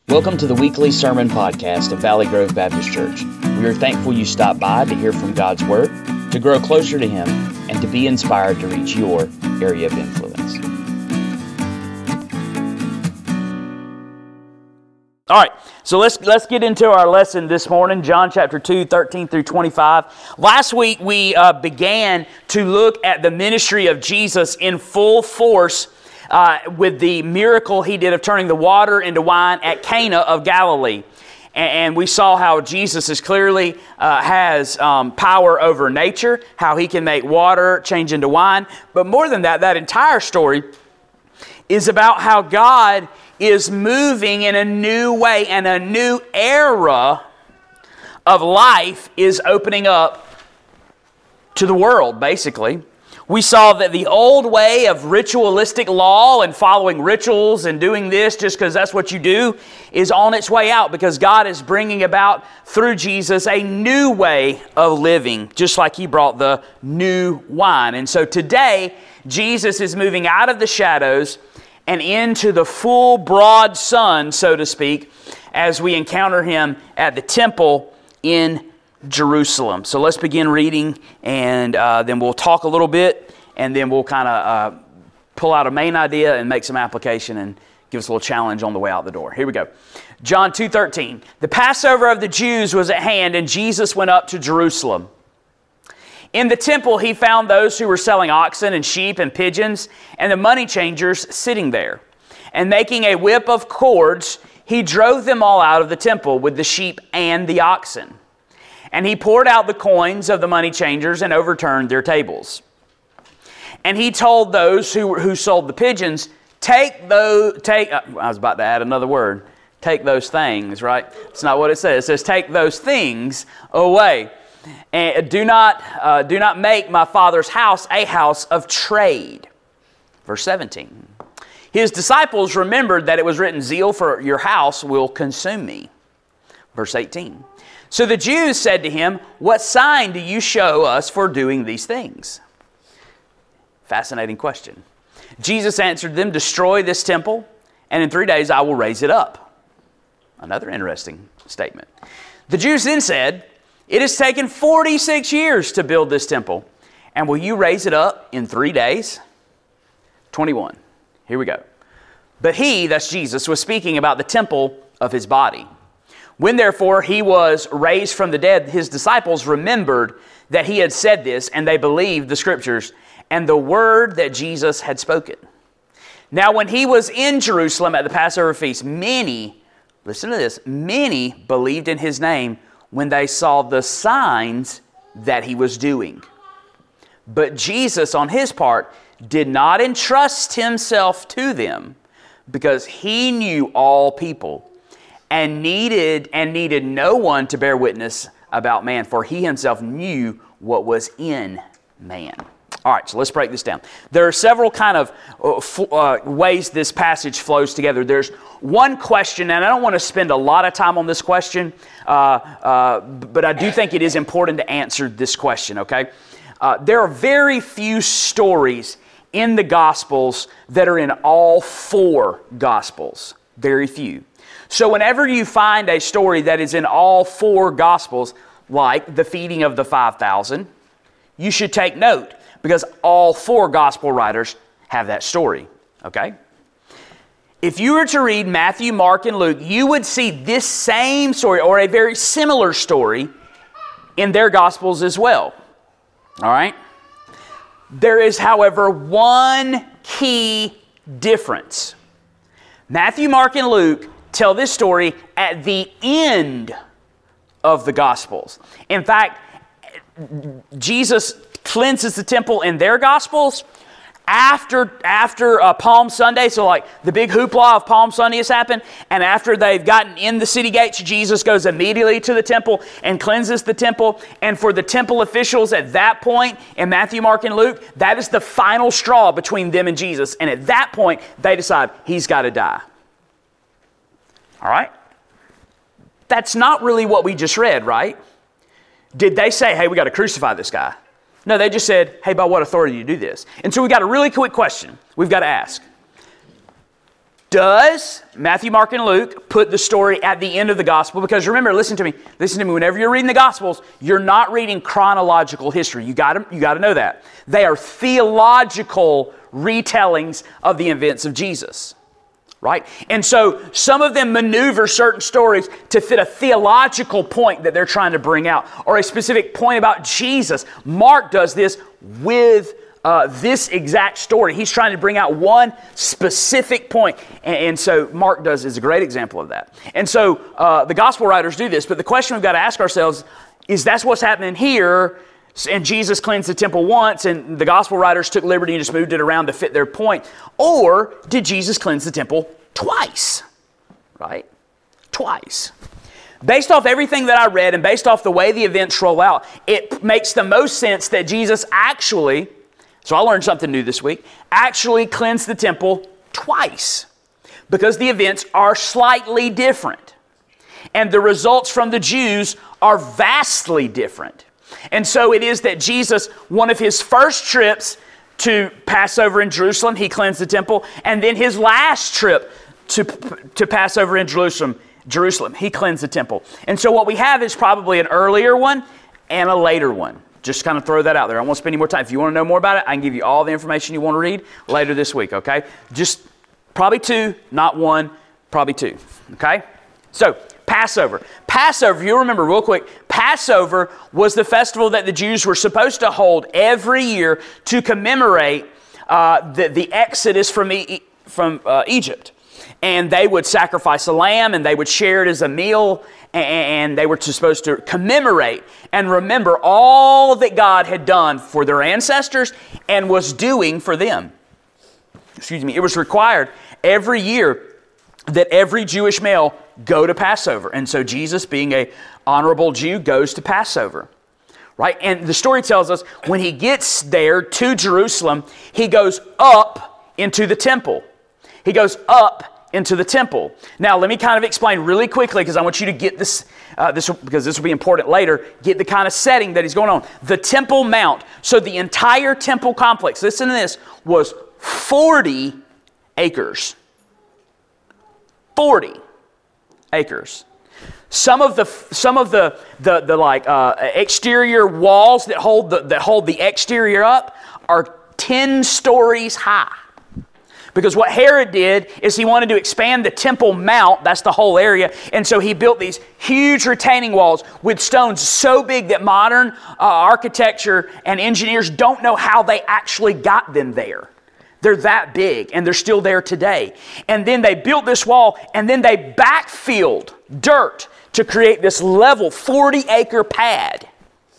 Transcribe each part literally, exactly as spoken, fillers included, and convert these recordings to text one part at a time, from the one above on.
Welcome to the weekly sermon podcast of Valley Grove Baptist Church. We are thankful you stopped by to hear from God's Word, to grow closer to Him, and to be inspired to reach your area of influence. All right, so let's let's get into our lesson this morning, John chapter two, thirteen through twenty-five. Last week we uh, began to look at the ministry of Jesus in full force uh, with the miracle He did of turning the water into wine at Cana of Galilee. And, and we saw how Jesus is clearly uh, has um, power over nature, how He can make water change into wine. But more than that, that entire story is about how God is moving in a new way, and a new era of life is opening up to the world, basically. We saw that the old way of ritualistic law and following rituals and doing this just because that's what you do is on its way out, because God is bringing about, through Jesus, a new way of living, just like He brought the new wine. And so today, Jesus is moving out of the shadows and into the full broad sun, so to speak, as we encounter Him at the temple in Jerusalem. So let's begin reading, and uh, then we'll talk a little bit, and then we'll kind of uh, pull out a main idea and make some application and give us a little challenge on the way out the door. Here we go. John two thirteen. The Passover of the Jews was at hand, and Jesus went up to Jerusalem. In the temple, He found those who were selling oxen and sheep and pigeons, and the money changers sitting there. And making a whip of cords, He drove them all out of the temple with the sheep and the oxen. And He poured out the coins of the money changers and overturned their tables. And He told those who, who sold the pigeons, take those, take, uh, I was about to add another word, take those things, right? It's not what it says. It says, take those things away. And do not, uh, do not make my Father's house a house of trade. Verse seventeen. His disciples remembered that it was written, zeal for your house will consume me. Verse eighteen. So the Jews said to Him, what sign do you show us for doing these things? Fascinating question. Jesus answered them, destroy this temple, and in three days I will raise it up. Another interesting statement. The Jews then said, it has taken forty-six years to build this temple, and will you raise it up in three days? twenty-one. Here we go. But He, that's Jesus, was speaking about the temple of His body. When therefore He was raised from the dead, His disciples remembered that He had said this, and they believed the Scriptures and the word that Jesus had spoken. Now when He was in Jerusalem at the Passover feast, many, listen to this, many believed in His name when they saw the signs that He was doing. But Jesus, on His part, did not entrust Himself to them, because He knew all people and needed and needed no one to bear witness about man, for He Himself knew what was in man. All right, so let's break this down. There are several kind of uh, ways this passage flows together. There's one question, and I don't want to spend a lot of time on this question, uh, uh, but I do think it is important to answer this question, okay? Uh, there are very few stories in the Gospels that are in all four Gospels. Very few. So whenever you find a story that is in all four Gospels, like the feeding of the five thousand, you should take note, because all four Gospel writers have that story, okay? If you were to read Matthew, Mark, and Luke, you would see this same story, or a very similar story, in their Gospels as well, all right? There is, however, one key difference. Matthew, Mark, and Luke tell this story at the end of the Gospels. In fact, Jesus cleanses the temple in their Gospels after after uh, Palm Sunday. So like the big hoopla of Palm Sunday has happened, and after they've gotten in the city gates, Jesus goes immediately to the temple and cleanses the temple. And for the temple officials at that point in Matthew, Mark, and Luke, that is the final straw between them and Jesus. And at that point, they decide He's got to die. All right? That's not really what we just read, right? Did they say, hey, we got to crucify this guy? No, they just said, hey, by what authority do you do this? And so we got a really quick question we've got to ask. does Matthew, Mark, and Luke put the story at the end of the gospel? Because remember, listen to me, listen to me, whenever you're reading the gospels, you're not reading chronological history. You got to, you got to know that. They are theological retellings of the events of Jesus. Right? And so some of them maneuver certain stories to fit a theological point that they're trying to bring out, or a specific point about Jesus. Mark does this with uh, this exact story. He's trying to bring out one specific point. And, and so Mark does is a great example of that. And so uh, the gospel writers do this, but the question we've got to ask ourselves is, that's what's happening here, and Jesus cleansed the temple once, and the gospel writers took liberty and just moved it around to fit their point? Or did Jesus cleanse the temple twice? Right? Twice. Based off everything that I read and based off the way the events roll out, it makes the most sense that Jesus actually, so I learned something new this week, actually cleansed the temple twice, because the events are slightly different. And the results from the Jews are vastly different. And so it is that Jesus, one of his first trips to Passover in Jerusalem, he cleansed the temple. And then his last trip to, to Passover in Jerusalem, Jerusalem, he cleansed the temple. And so what we have is probably an earlier one and a later one. Just kind of throw that out there. I won't spend any more time. If you want to know more about it, I can give you all the information you want to read later this week, okay? Just probably two, not one, probably two, okay? So, Passover. Passover, you'll remember real quick, Passover was the festival that the Jews were supposed to hold every year to commemorate uh, the, the exodus from, e- from uh, Egypt. And they would sacrifice a lamb, and they would share it as a meal, and they were supposed to commemorate and remember all that God had done for their ancestors and was doing for them. Excuse me. It was required every year that every Jewish male go to Passover. And so Jesus, being an honorable Jew, goes to Passover. Right? And the story tells us when he gets there to Jerusalem, he goes up into the temple. He goes up into the temple. Now, let me kind of explain really quickly, because I want you to get this, uh, this because this will be important later, get the kind of setting that he's going on. The Temple Mount. So the entire temple complex, listen to this, was forty acres. forty acres. Some of the some of the the, the like uh, exterior walls that hold the that hold the exterior up are ten stories high. Because what Herod did is he wanted to expand the Temple Mount, that's the whole area, and so he built these huge retaining walls with stones so big that modern uh, architecture and engineers don't know how they actually got them there. They're that big, and they're still there today. And then they built this wall, and then they backfilled dirt to create this level forty acre pad.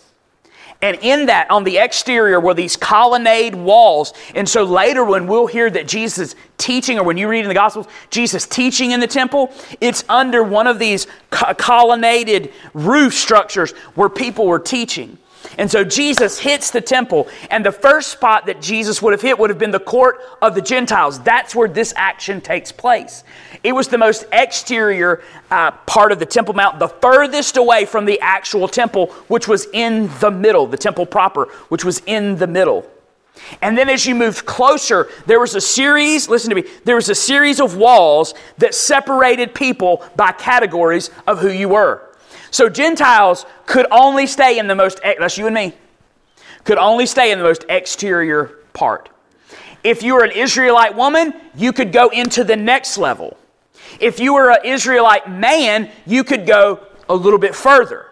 And in that, on the exterior, were these colonnade walls. And so later when we'll hear that Jesus teaching, or when you read in the Gospels, Jesus teaching in the temple, it's under one of these co- colonnaded roof structures where people were teaching. And so Jesus hits the temple, and the first spot that Jesus would have hit would have been the court of the Gentiles. That's where this action takes place. It was the most exterior uh, part of the Temple Mount, the furthest away from the actual temple, which was in the middle, the temple proper, which was in the middle. And then as you moved closer, there was a series, listen to me, there was a series of walls that separated people by categories of who you were. So Gentiles could only stay in the most, that's you and me, could only stay in the most exterior part. If you were an Israelite woman, you could go into the next level. If you were an Israelite man, you could go a little bit further.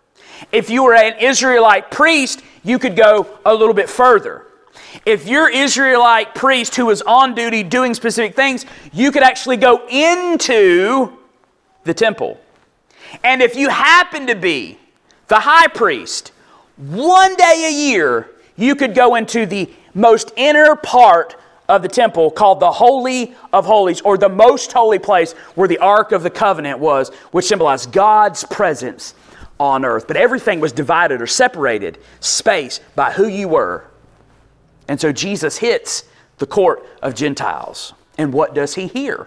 If you were an Israelite priest, you could go a little bit further. If you're an Israelite priest who was on duty doing specific things, you could actually go into the temple. And if you happen to be the high priest, one day a year, you could go into the most inner part of the temple called the Holy of Holies, or the most holy place where the Ark of the Covenant was, which symbolized God's presence on earth. But everything was divided or separated space by who you were. And so Jesus hits the court of Gentiles. And what does he hear?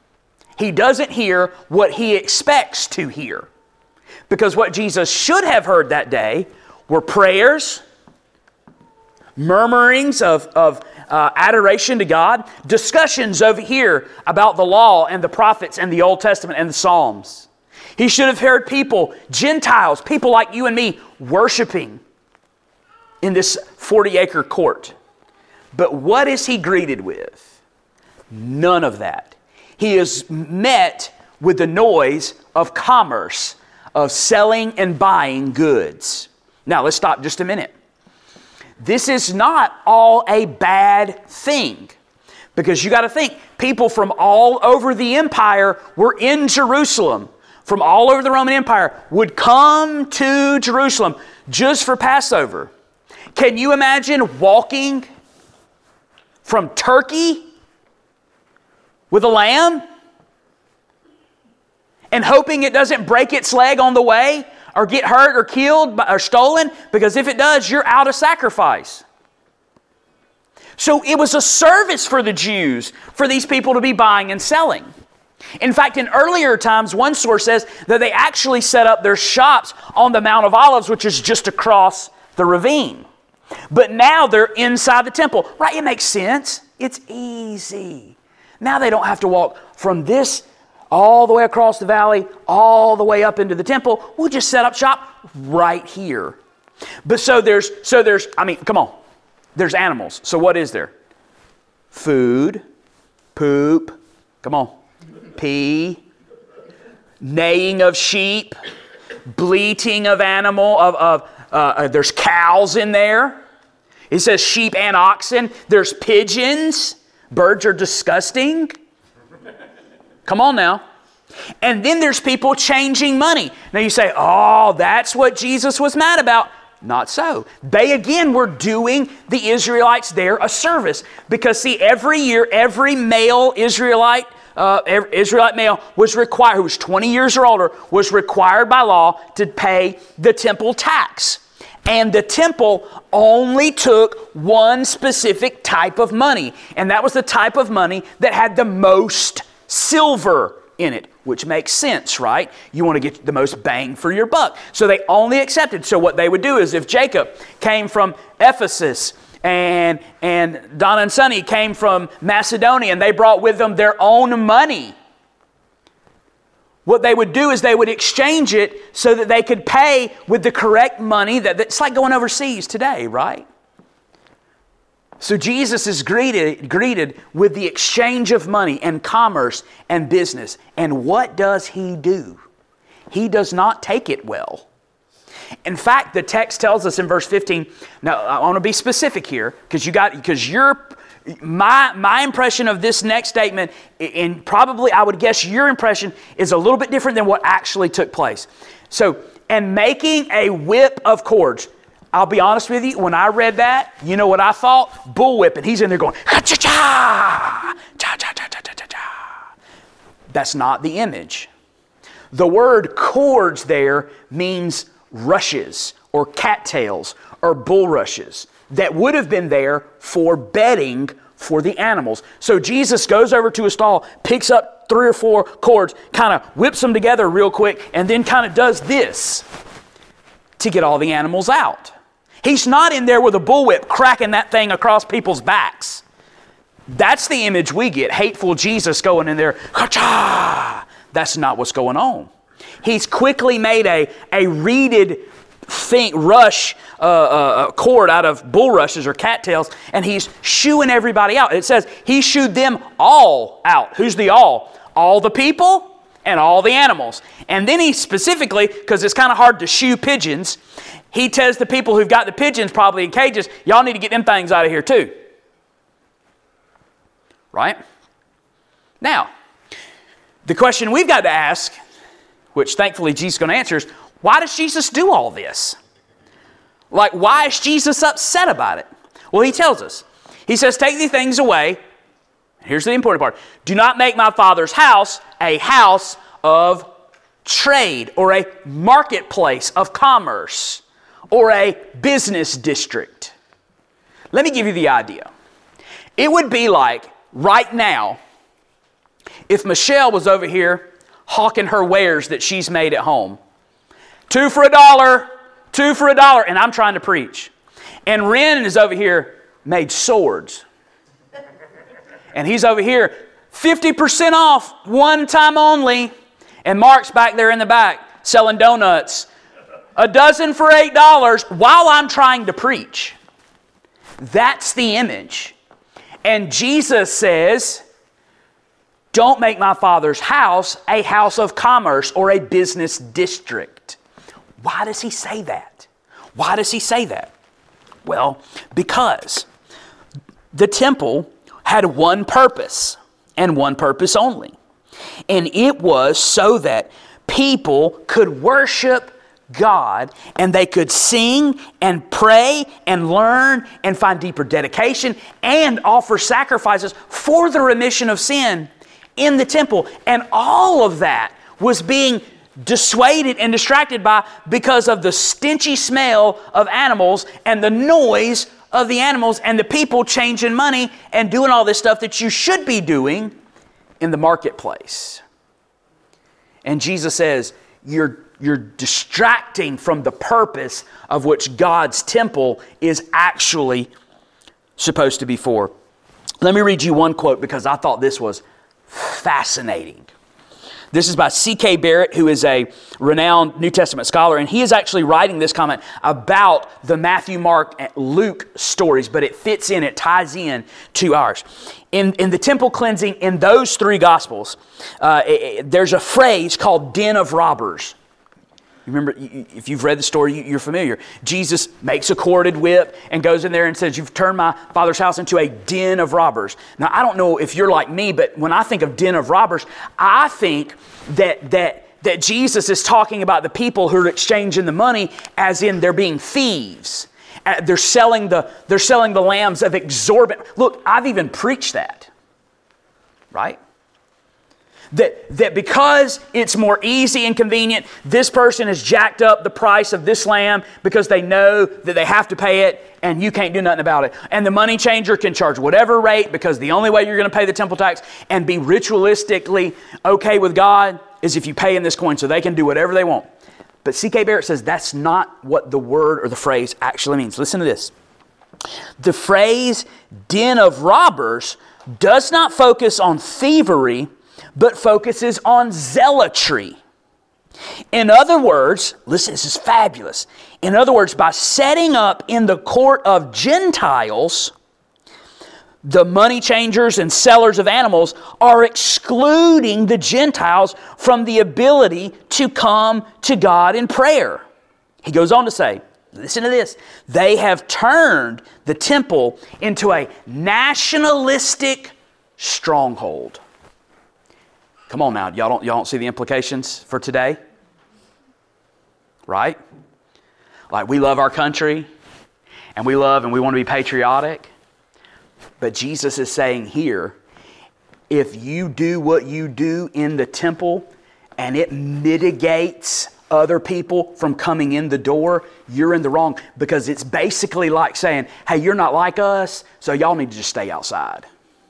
He doesn't hear what he expects to hear. Because what Jesus should have heard that day were prayers, murmurings of, of uh, adoration to God, discussions over here about the law and the prophets and the Old Testament and the Psalms. He should have heard people, Gentiles, people like you and me, worshiping in this forty-acre court. But what is he greeted with? None of that. He is met with the noise of commerce, of selling and buying goods. Now, let's stop just a minute. This is not all a bad thing. Because you got to think, people from all over the empire were in Jerusalem. From all over the Roman Empire would come to Jerusalem just for Passover. Can you imagine walking from Turkey with a lamb and hoping it doesn't break its leg on the way or get hurt or killed or stolen? Because if it does, you're out of sacrifice. So it was a service for the Jews for these people to be buying and selling. In fact, in earlier times, one source says that they actually set up their shops on the Mount of Olives, which is just across the ravine. But now they're inside the temple. Right, it makes sense. It's easy. Now they don't have to walk from this all the way across the valley, all the way up into the temple. We'll just set up shop right here. But so there's, so there's, I mean, come on. There's animals. So what is there? Food, poop, come on, pee, neighing of sheep, bleating of animal, of, of uh, uh, there's cows in there. It says sheep and oxen. There's pigeons. Birds are disgusting. Come on now. And then there's people changing money. Now you say, oh, that's what Jesus was mad about. Not so. They again were doing the Israelites there a service. Because see, every year, every male Israelite, uh, every Israelite male was required, who was twenty years or older, was required by law to pay the temple tax. And the temple only took one specific type of money. And that was the type of money that had the most silver in it, which makes sense, right? You want to get the most bang for your buck. So they only accepted. So what they would do is if Jacob came from Ephesus and, and Donna and Sonny came from Macedonia and they brought with them their own money, what they would do is they would exchange it so that they could pay with the correct money. That, that's like going overseas today, right? So Jesus is greeted, greeted with the exchange of money and commerce and business. And what does he do? He does not take it well. In fact, the text tells us in verse fifteen, now I want to be specific here, because you got because you're my my impression of this next statement, and probably I would guess your impression is a little bit different than what actually took place. So, and making a whip of cords. I'll be honest with you, when I read that, you know what I thought? Bullwhipping. He's in there going, cha-cha-cha, cha-cha-cha-cha-cha-cha. That's not the image. The word cords there means rushes or cattails or bulrushes that would have been there for bedding for the animals. So Jesus goes over to a stall, picks up three or four cords, kind of whips them together real quick, and then kind of does this to get all the animals out. He's not in there with a bullwhip cracking that thing across people's backs. That's the image we get. Hateful Jesus going in there. Ka-cha! That's not what's going on. He's quickly made a, a reeded thing, rush uh, uh, cord out of bulrushes or cattails, and he's shooing everybody out. It says he shooed them all out. Who's the all? All the people and all the animals. And then he specifically, because it's kind of hard to shoo pigeons, he tells the people who've got the pigeons probably in cages, y'all need to get them things out of here too. Right? Now, the question we've got to ask, which thankfully Jesus is going to answer, is why does Jesus do all this? Like, why is Jesus upset about it? Well, he tells us. He says, take these things away. Here's the important part. Do not make my Father's house a house of trade or a marketplace of commerce or a business district. Let me give you the idea. It would be like right now if Michelle was over here hawking her wares that she's made at home. Two for a dollar, two for a dollar, and I'm trying to preach. And Ren is over here made swords. And he's over here, fifty percent off, one time only. And Mark's back there in the back selling donuts. A dozen for eight dollars while I'm trying to preach. That's the image. And Jesus says, don't make my Father's house a house of commerce or a business district. Why does he say that? Why does he say that? Well, because the temple had one purpose and one purpose only. And it was so that people could worship God and they could sing and pray and learn and find deeper dedication and offer sacrifices for the remission of sin in the temple. And all of that was being dissuaded and distracted by because of the stinchy smell of animals and the noise of the animals and the people changing money and doing all this stuff that you should be doing in the marketplace. And Jesus says, you're, you're distracting from the purpose of which God's temple is actually supposed to be for. Let me read you one quote because I thought this was fascinating. This is by C K Barrett, who is a renowned New Testament scholar, and he is actually writing this comment about the Matthew, Mark, and Luke stories, but it fits in, it ties in to ours. In, in the temple cleansing, in those three Gospels, uh, it, it, there's a phrase called den of robbers. Remember, if you've read the story, you're familiar. Jesus makes a corded whip and goes in there and says, you've turned my Father's house into a den of robbers. Now, I don't know if you're like me, but when I think of den of robbers, I think that that that Jesus is talking about the people who are exchanging the money as in they're being thieves. Uh, they're selling the they're selling the lambs of exorbitant. Look, I've even preached that, right? That, that because it's more easy and convenient, this person has jacked up the price of this lamb because they know that they have to pay it and you can't do nothing about it. And the money changer can charge whatever rate because the only way you're going to pay the temple tax and be ritualistically okay with God is if you pay in this coin, so they can do whatever they want. But C K Barrett says that's not what the word or the phrase actually means. Listen to this. The phrase den of robbers does not focus on thievery, but focuses on zealotry. In other words, listen, this is fabulous. In other words, by setting up in the court of Gentiles, the money changers and sellers of animals are excluding the Gentiles from the ability to come to God in prayer. He goes on to say, listen to this, they have turned the temple into a nationalistic stronghold. Come on now, y'all don't, y'all don't see the implications for today? Right? Like we love our country, and we love and we want to be patriotic. But Jesus is saying here, if you do what you do in the temple, and it mitigates other people from coming in the door, you're in the wrong. Because it's basically like saying, hey, you're not like us, so y'all need to just stay outside.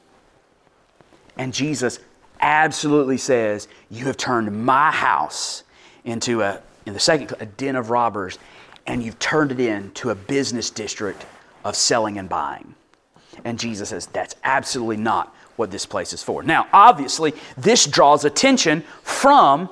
And Jesus absolutely says, you have turned my house into a, in the second, a den of robbers, and you've turned it into a business district of selling and buying. And Jesus says, that's absolutely not what this place is for. Now, obviously, this draws attention from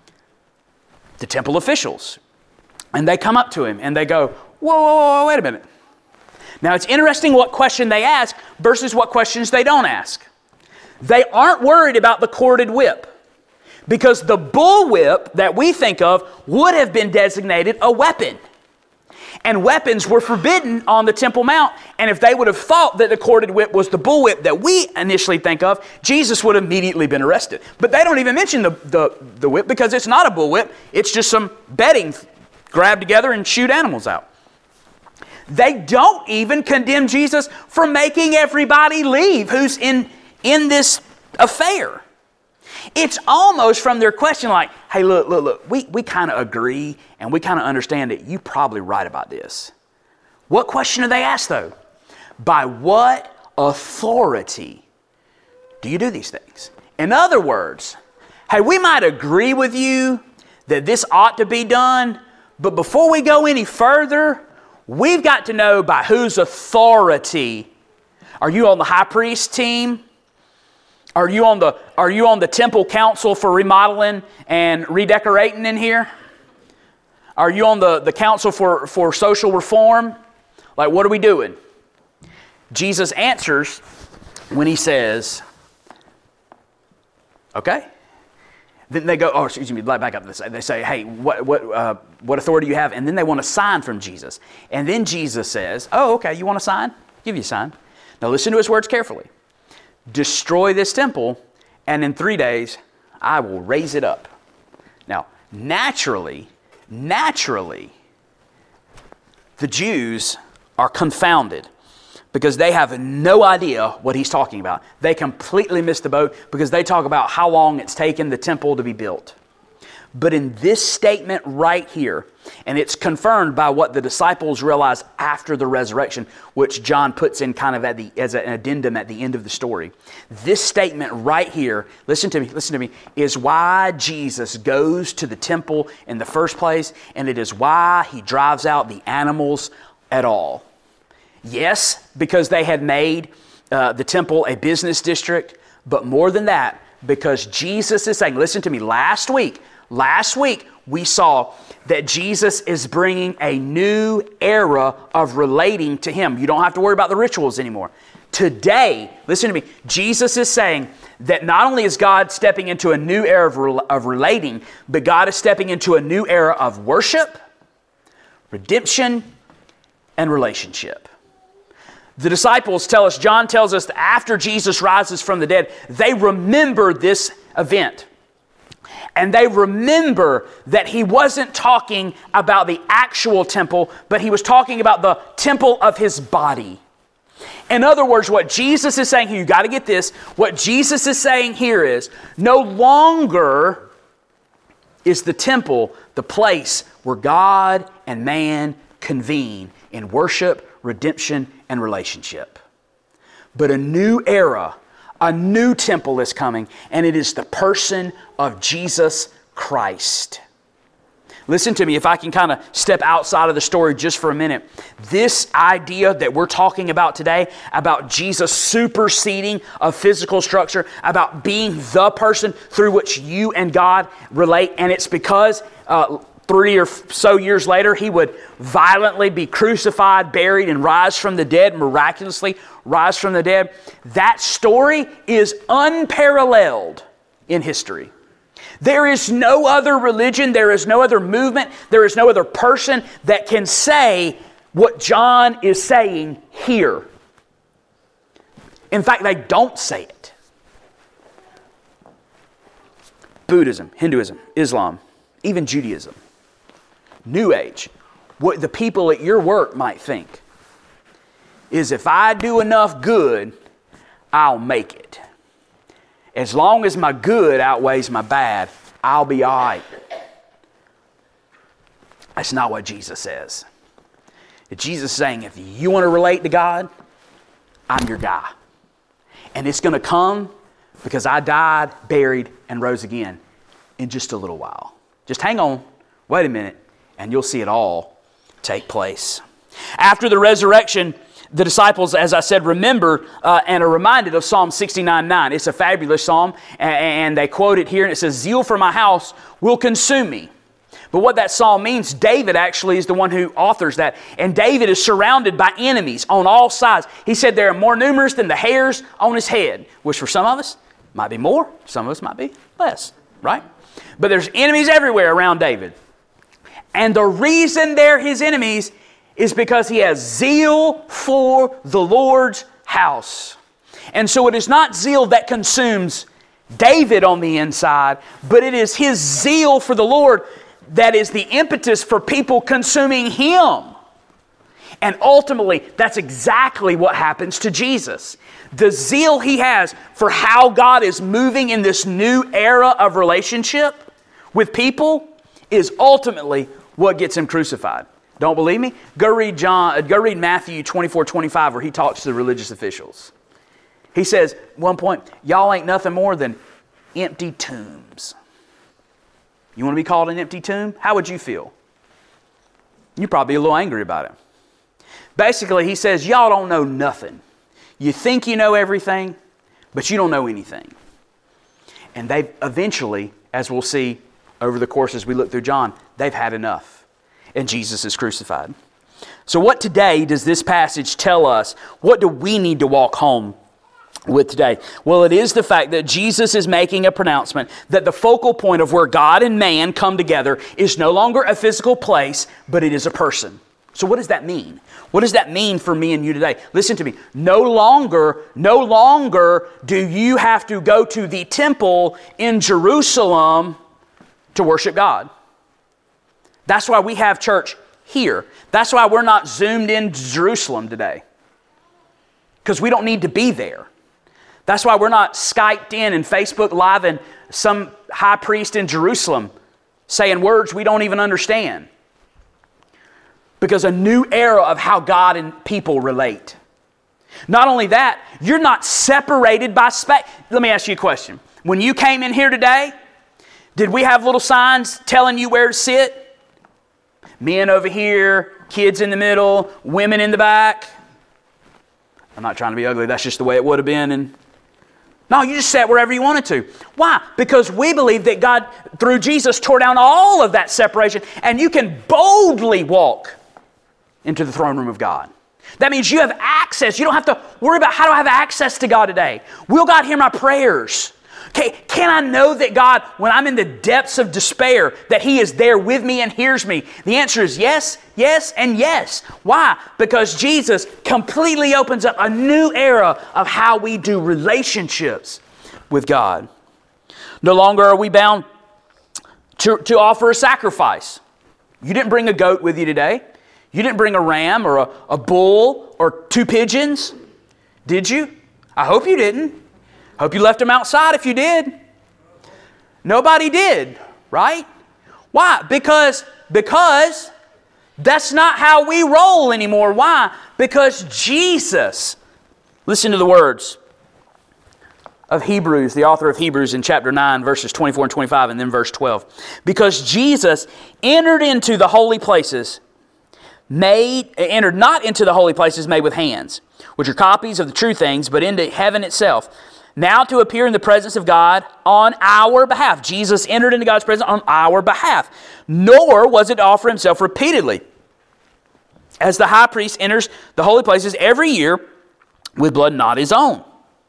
the temple officials. And they come up to him and they go, whoa, whoa, whoa, wait a minute. Now, it's interesting what question they ask versus what questions they don't ask. They aren't worried about the corded whip because the bullwhip that we think of would have been designated a weapon. And weapons were forbidden on the Temple Mount. And if they would have thought that the corded whip was the bullwhip that we initially think of, Jesus would have immediately been arrested. But they don't even mention the, the, the whip because it's not a bullwhip. It's just some bedding grabbed together and shoot animals out. They don't even condemn Jesus for making everybody leave who's in in this affair. It's almost from their question like, hey, look, look, look, we, we kind of agree and we kind of understand that you're probably right about this. What question do they ask though? By what authority do you do these things? In other words, hey, we might agree with you that this ought to be done, but before we go any further, we've got to know by whose authority. Are you on the high priest team? Are you on the Are you on the temple council for remodeling and redecorating in here? Are you on the, the council for, for social reform? Like, what are we doing? Jesus answers when he says, okay. Then they go, oh, excuse me, back up. They say, hey, what what uh, what authority do you have? And then they want a sign from Jesus. And then Jesus says, oh, okay, you want a sign? Give you a sign. Now listen to his words carefully. Destroy this temple, and in three days, I will raise it up. Now, naturally, naturally, the Jews are confounded because they have no idea what he's talking about. They completely miss the boat because they talk about how long it's taken the temple to be built. But in this statement right here, and it's confirmed by what the disciples realized after the resurrection, which John puts in kind of at the as an addendum at the end of the story. This statement right here, listen to me, listen to me, is why Jesus goes to the temple in the first place, and it is why he drives out the animals at all. Yes, because they had made uh, the temple a business district, but more than that, because Jesus is saying, listen to me, last week, last week we saw that Jesus is bringing a new era of relating to him. You don't have to worry about the rituals anymore. Today, listen to me, Jesus is saying that not only is God stepping into a new era of, re- of relating, but God is stepping into a new era of worship, redemption, and relationship. The disciples tell us, John tells us that after Jesus rises from the dead, they remember this event. And they remember that he wasn't talking about the actual temple, but he was talking about the temple of his body. In other words, what Jesus is saying here, you got to get this, what Jesus is saying here is, no longer is the temple the place where God and man convene in worship, redemption, and relationship. But a new era, a new temple is coming, and it is the person of Jesus Christ. Listen to me, if I can kind of step outside of the story just for a minute. This idea that we're talking about today, about Jesus superseding a physical structure, about being the person through which you and God relate, and it's because uh, three or so years later, he would violently be crucified, buried, and rise from the dead, miraculously rise from the dead. That story is unparalleled in history. There is no other religion, there is no other movement, there is no other person that can say what John is saying here. In fact, they don't say it. Buddhism, Hinduism, Islam, even Judaism, New Age, what the people at your work might think is if I do enough good, I'll make it. As long as my good outweighs my bad, I'll be all right. That's not what Jesus says. Jesus is saying, if you want to relate to God, I'm your guy. And it's going to come because I died, buried, and rose again in just a little while. Just hang on, wait a minute, and you'll see it all take place. After the resurrection, the disciples, as I said, remember uh, and are reminded of Psalm sixty-nine nine. It's a fabulous psalm, and, and they quote it here, and it says, "Zeal for my house will consume me." But what that psalm means, David actually is the one who authors that. And David is surrounded by enemies on all sides. He said they are more numerous than the hairs on his head, which for some of us might be more, some of us might be less, right? But there's enemies everywhere around David. And the reason they're his enemies is because he has zeal for the Lord's house. And so it is not zeal that consumes David on the inside, but it is his zeal for the Lord that is the impetus for people consuming him. And ultimately, that's exactly what happens to Jesus. The zeal he has for how God is moving in this new era of relationship with people is ultimately what gets him crucified. Don't believe me? Go read John. Go read Matthew twenty-four twenty-five, where he talks to the religious officials. He says, at one point, y'all ain't nothing more than empty tombs. You want to be called an empty tomb? How would you feel? You'd probably be a little angry about it. Basically, he says, y'all don't know nothing. You think you know everything, but you don't know anything. And they've eventually, as we'll see over the course as we look through John, they've had enough. And Jesus is crucified. So what today does this passage tell us? What do we need to walk home with today? Well, it is the fact that Jesus is making a pronouncement that the focal point of where God and man come together is no longer a physical place, but it is a person. So what does that mean? What does that mean for me and you today? Listen to me. No longer, no longer do you have to go to the temple in Jerusalem to worship God. That's why we have church here. That's why we're not zoomed in to Jerusalem today. Because we don't need to be there. That's why we're not Skyped in and Facebook Live and some high priest in Jerusalem saying words we don't even understand. Because a new era of how God and people relate. Not only that, you're not separated by space. Let me ask you a question. When you came in here today, did we have little signs telling you where to sit? Men over here, kids in the middle, women in the back. I'm not trying to be ugly. That's just the way it would have been. And no, you just sat wherever you wanted to. Why? Because we believe that God, through Jesus, tore down all of that separation, and you can boldly walk into the throne room of God. That means you have access. You don't have to worry about how do I have access to God today. Will God hear my prayers? Okay, can I know that God, when I'm in the depths of despair, that He is there with me and hears me? The answer is yes, yes, and yes. Why? Because Jesus completely opens up a new era of how we do relationships with God. No longer are we bound to, to offer a sacrifice. You didn't bring a goat with you today. You didn't bring a ram or a, a bull or two pigeons, did you? I hope you didn't. Hope you left them outside if you did. Nobody did, right? Why? Because, because that's not how we roll anymore. Why? Because Jesus, listen to the words of Hebrews, the author of Hebrews in chapter nine, verses twenty-four and twenty-five, and then verse twelve. Because Jesus entered into the holy places made entered not into the holy places made with hands, which are copies of the true things, but into heaven itself, now to appear in the presence of God on our behalf. Jesus entered into God's presence on our behalf. Nor was it to offer Himself repeatedly, as the high priest enters the holy places every year with blood not his own.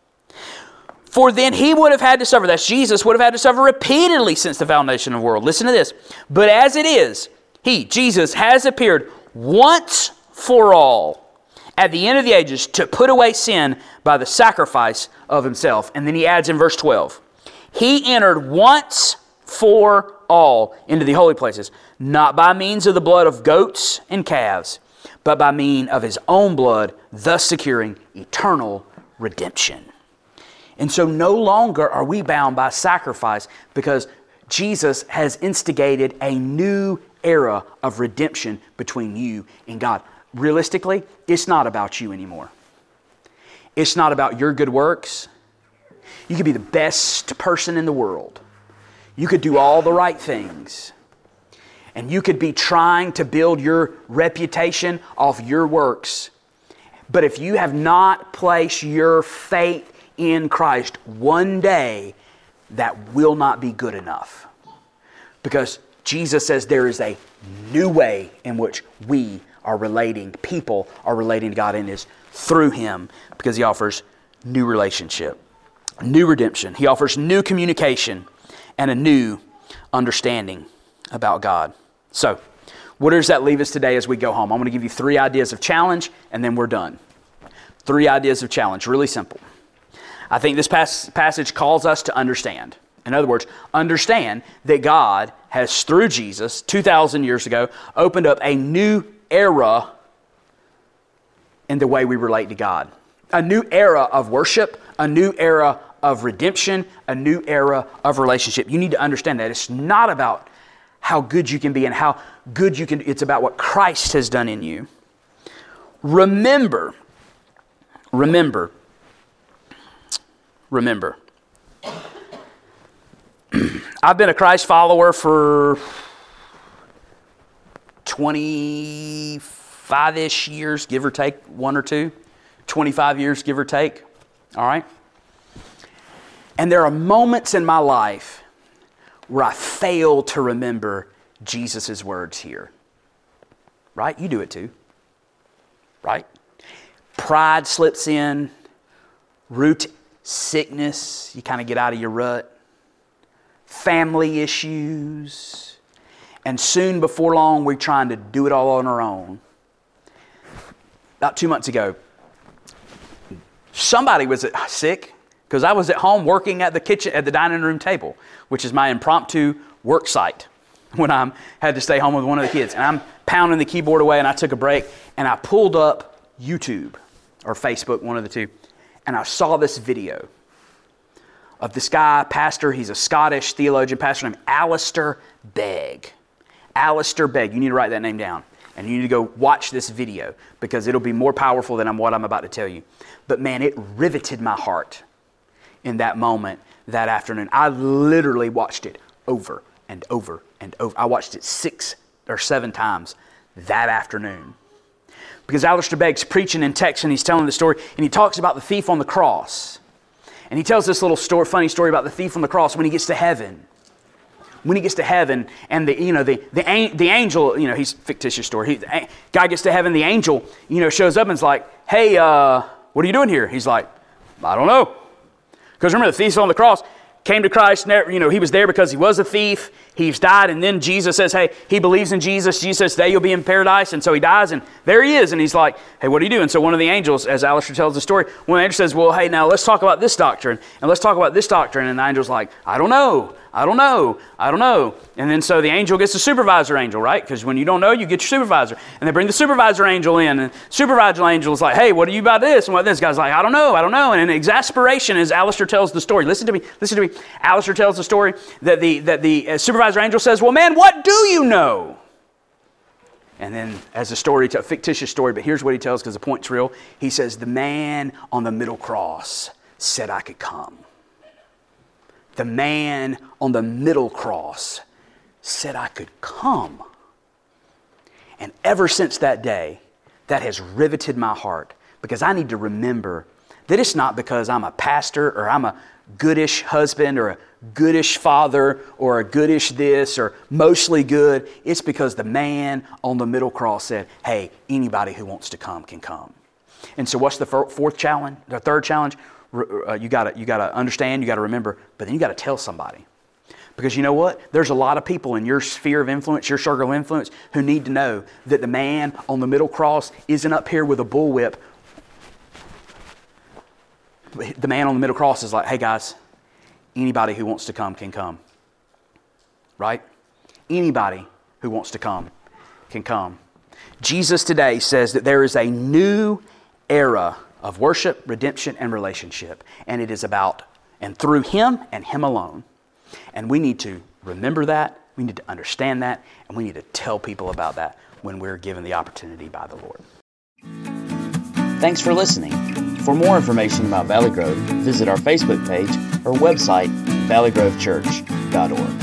For then He would have had to suffer, that's Jesus, would have had to suffer repeatedly since the foundation of the world. Listen to this. But as it is, He, Jesus, has appeared once for all at the end of the ages to put away sin by the sacrifice of Himself. And then He adds in verse twelve, He entered once for all into the holy places, not by means of the blood of goats and calves, but by means of His own blood, thus securing eternal redemption. And so no longer are we bound by sacrifice, because Jesus has instigated a new era of redemption between you and God. Realistically, it's not about you anymore. It's not about your good works. You could be the best person in the world. You could do all the right things. And you could be trying to build your reputation off your works. But if you have not placed your faith in Christ, one day that will not be good enough. Because Jesus says there is a new way in which we are relating, people are relating to God, and is through Him, because He offers new relationship, new redemption. He offers new communication and a new understanding about God. So, where does that leave us today as we go home? I'm going to give you three ideas of challenge, and then we're done. Three ideas of challenge, really simple. I think this pas- passage calls us to understand. In other words, understand that God has, through Jesus, two thousand years ago, opened up a new era in the way we relate to God. A new era of worship, a new era of redemption, a new era of relationship. You need to understand that. It's not about how good you can be and how good you can do. It's about what Christ has done in you. Remember, remember, remember. I've been a Christ follower for twenty-five-ish years, give or take one or two. twenty-five years, give or take. All right? And there are moments in my life where I fail to remember Jesus' words here. Right? You do it too. Right? Pride slips in. Root sickness. You kind of get out of your rut. Family issues. And soon before long, we're trying to do it all on our own. About two months ago, somebody was sick because I was at home working at the kitchen, at the dining room table, which is my impromptu work site when I had to stay home with one of the kids. And I'm pounding the keyboard away, and I took a break, and I pulled up YouTube or Facebook, one of the two, and I saw this video of this guy, pastor. He's a Scottish theologian, pastor named Alistair Begg. Alistair Begg. You need to write that name down. And you need to go watch this video because it'll be more powerful than what I'm about to tell you. But man, it riveted my heart in that moment that afternoon. I literally watched it over and over and over. I watched it six or seven times that afternoon. Because Alistair Begg's preaching in text and he's telling the story, and he talks about the thief on the cross. And he tells this little story, funny story about the thief on the cross when he gets to heaven. When he gets to heaven, and the you know the the, the angel, you know, he's fictitious story. He, the guy gets to heaven, the angel, you know, shows up and is like, "Hey, uh, what are you doing here?" He's like, "I don't know," because remember the thief's on the cross. Came to Christ, never, you know, he was there because he was a thief. He's died, and then Jesus says, hey, he believes in Jesus. Jesus says, today you'll be in paradise, and so he dies, and there he is, and he's like, hey, what are you doing? So one of the angels, as Alistair tells the story, one of the angels says, well, hey, now let's talk about this doctrine, and let's talk about this doctrine, and the angel's like, I don't know, I don't know, I don't know. And then so the angel gets the supervisor angel, right? Because when you don't know, you get your supervisor. And they bring the supervisor angel in, and the supervisor angel is like, hey, what are you about this? And what this guy's like, I don't know, I don't know. And in exasperation, as Alistair tells the story, listen to me, listen to me. Alistair tells the story that the that the uh, supervisor angel says, well, man, what do you know? And then as a story, a fictitious story, but here's what he tells because the point's real. He says, the man on the middle cross said I could come. The man on the middle cross said I could come. And ever since that day, that has riveted my heart because I need to remember that it's not because I'm a pastor or I'm a goodish husband or a goodish father or a goodish this or mostly good. It's because the man on the middle cross said, hey, anybody who wants to come can come. And so what's the fourth challenge, the third challenge? Uh, you gotta you gotta understand, you gotta remember, but then you gotta tell somebody. Because you know what? There's a lot of people in your sphere of influence, your circle of influence, who need to know that the man on the middle cross isn't up here with a bullwhip. The man on the middle cross is like, hey guys, anybody who wants to come can come. Right? Anybody who wants to come can come. Jesus today says that there is a new era of worship, redemption, and relationship. And it is about and through Him and Him alone. And we need to remember that, we need to understand that, and we need to tell people about that when we're given the opportunity by the Lord. Thanks for listening. For more information about Valley Grove, visit our Facebook page or website, valley grove church dot org.